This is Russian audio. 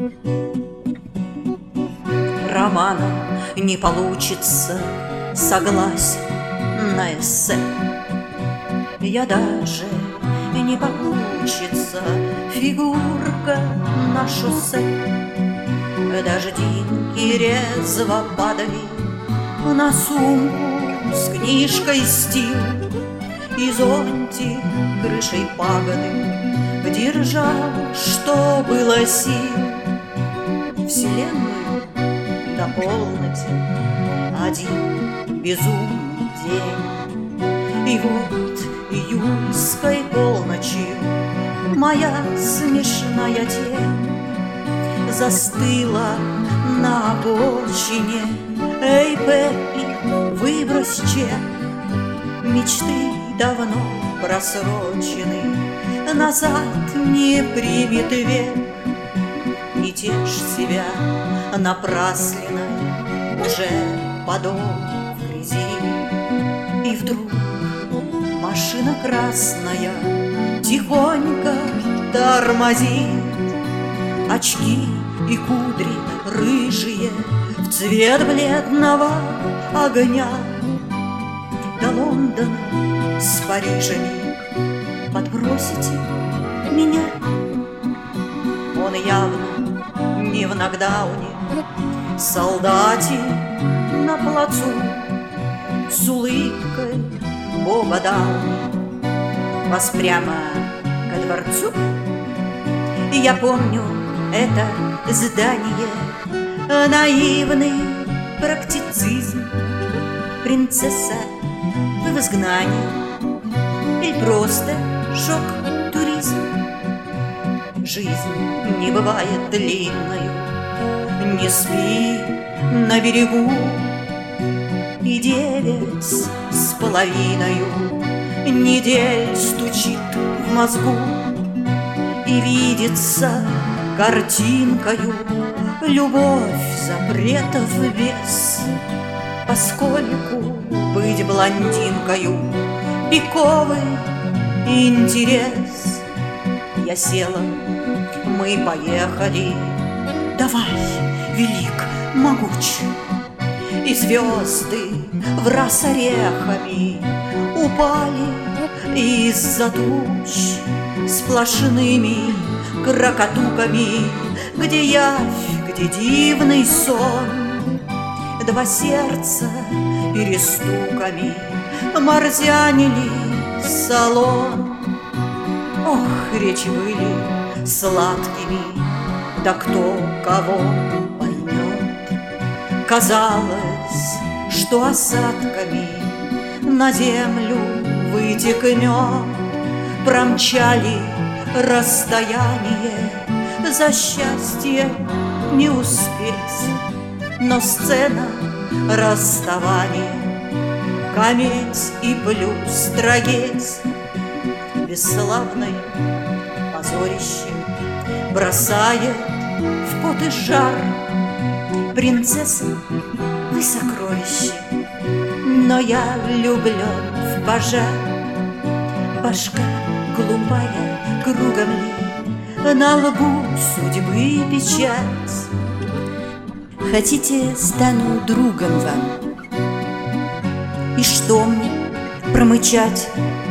Романа не получится, согласен на эссе. Я даже не получится фигурка на шоссе. Дождинки резво падали на сумку с книжкой стил, и зонтик крышей пагоды держал, что было сил. Вселенную до полноти один безумный день. И вот июльской полночью моя смешная тень застыла на обочине. Эй, Пеппи, выбрось чек, мечты давно просрочены, назад не примет век. Не тешь себя напраслиной, уже подол в грязи. И вдруг машина красная тихонько тормозит. Очки и кудри рыжие в цвет бледного огня. До Лондона с Парижами подбросите меня. Он явно не в нокдауне, солдатик на плацу с улыбкой Боба Дауни вас прямо ко дворцу. И я помню это здание, наивный практицизм. Принцесса в изгнании или просто шок-туризм. Жизнь не бывает длинною, не спи на берегу. И 9,5 недель стучит в мозгу. И видится картинкою любовь запретов вес, поскольку быть блондинкою пиковый интерес. Я села, мы поехали, давай, велик, могуч. И звезды враз орехами упали из-за туч сплошными крокотуками. Где явь, где дивный сон, два сердца перестуками морзянили салон. Ох, речи были сладкими, да кто кого поймет. Казалось, что осадками на землю вытекнет. Промчали расстояние, за счастье не успеть. Но сцена расставания, кометь и плюс трагедь. Бесславное позорище бросает в пот и жар. Принцесса, вы сокровище, но я влюблен в пожар. Башка глупая, кругом ли, на лбу судьбы печать. Хотите, стану другом вам? И что мне промычать?